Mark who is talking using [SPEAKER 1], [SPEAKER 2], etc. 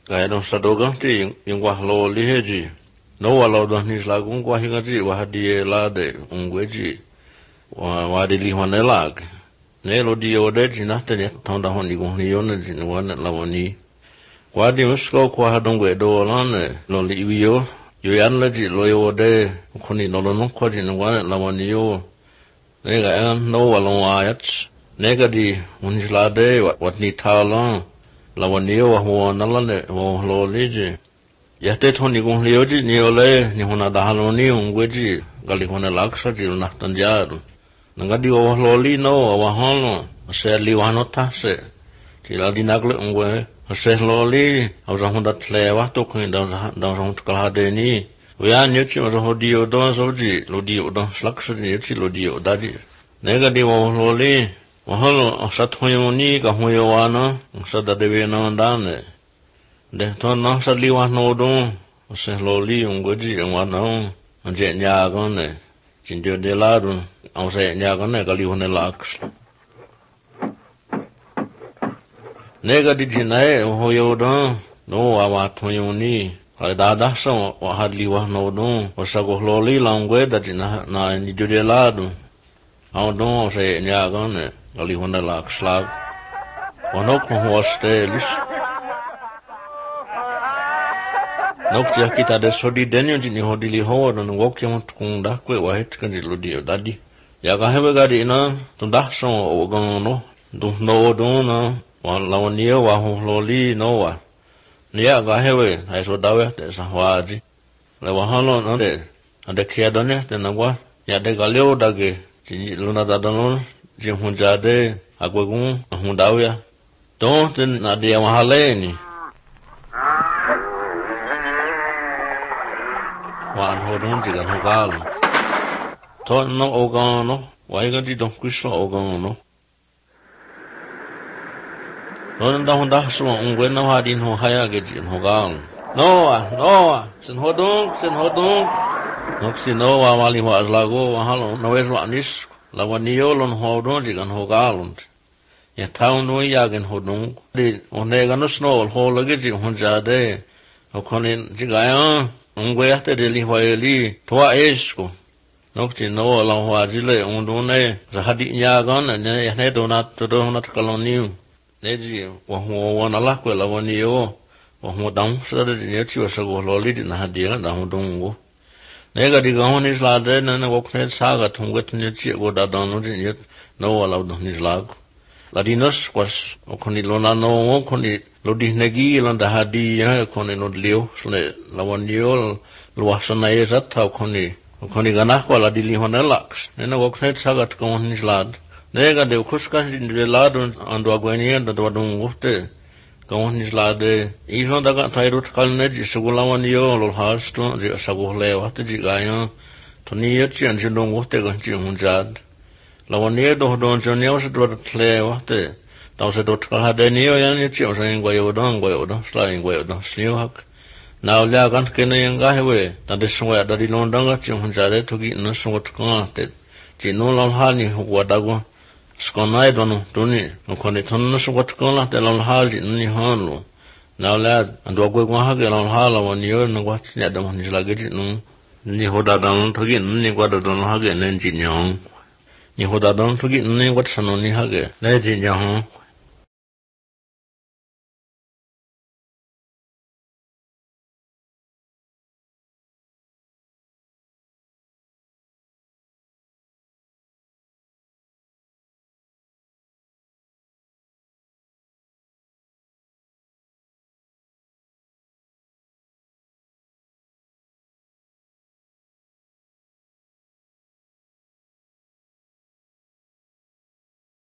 [SPEAKER 1] Gaya don sadogan ti yung wahlo liheji. No wala don nislagung kwa hingaji wahadie lade ungweji. Wadi lihwane lag. Nelo di ode jinate ne tonda honi gongni yone jinwane lawani. Wadi musko kwa hadongwe do lane lo liwiyo. Yo yan laji lo yode kuni nolonon kwa jinwane lawani yo. Nega an no walong ayats. Nega di unislade watni talan. Lawaniyo wa huwa nalane wa lo liji. Yate thoni gong liyoji ni ole ni hona dahaloni ungweji gali hona laksa jilu naktanjaru. Nangadi wa lo li no wa hono se li wa no tase. Tila di nagle ungwe se lo li au honda tle wa to kuin da hon kalhade ni. Wa nyuchi wa ho dio don soji lo dio don slaksa ni chi lo dio daji. Negadi wa lo li Wahalo sat hoyo ni ka hoyo wana sa da dewe na ndane de to na sa li wa no don se lo li ngoji wa na anje nya ga ne jinjo de la dun au se nya ga ne ka li hone laks ne ga di jinae hoyo don no wa hoyo ni da da so wa had li wa no don o sa go lo li langwe da jina na ni jo de la dun au don se nya ga ne Ali hona lak slag. Wanok mo stelis. Nok tia kita de sodi denyo jini hodili ho don wok yam tkunda kwe wahet kan diludio dadi. Ya ga hebe gadi na tundah so ogon no. Du no don na wan lawaniyo wa ho loli no wa. Nia ga hebe ai so dawe de sa waji. Le wa halo no de ade kia donne de na wa ya de galeo dage jini luna dadon Jim Hunjade, Agwagun, Hundawia. Don't Nadia Mahaleni. One Hodunjig and Hogal. Ton no Ogano, why got you don't Christo Ogano? Don't down Dasso, when no had in Hohayagage in Hogal. Noah, Sin Hodung. Noxi Noah, while he was Lago, Halo, no is what this. Lawaniolon hodon jigan hogalund. Ya taun no yagen hodon. Di onega no snow holage jig honjade. Okonin jigayan. Ungwehte de li hoeli. Toa esko. Nokti no la hoajile undone. Zahadi yagan ne yahne donat donat kaloniu. Neji wahu wana lakwe lawanio. Wahu dang sada jinyachi wasago loli di nahadia da hodongo. Nega di gahon is la de na woknet saga tunget ni chi go da don ni yet no wala don is lag la dinos was okoni lona no okoni lo di negi lan da hadi ya okoni no leo sle la waniol lo wasana is at okoni gana ko la di li hona lax na woknet saga tkon is lad nega de kuska din de lad ando agwani da do don gufte Gawon is lade, even daga tairut kalne jisugulawan yo lol hasto, jisaguhle wate jigayan, Toniet and Jindong Wote Hunjad. Lawan do don Jonios do tle wate, thou said dot Hadenio and it was saying Goyodon, flying Goyodon, Slewhawk. Now Lagan Kene and Gahiwe, that is where the Londanga Hunjade to get no somewhat connected. Jinol Hani who wadago. Skonai dono tuni okoni tonno sokot kola te lon halji ni hanlo now lad and ogwe hage lon hala won yo no wat ya dam ni lageti no ni hoda dan thogi ni gwada don hage nen jinyong ni hoda dan thogi ni wat sano ni hage le jinyong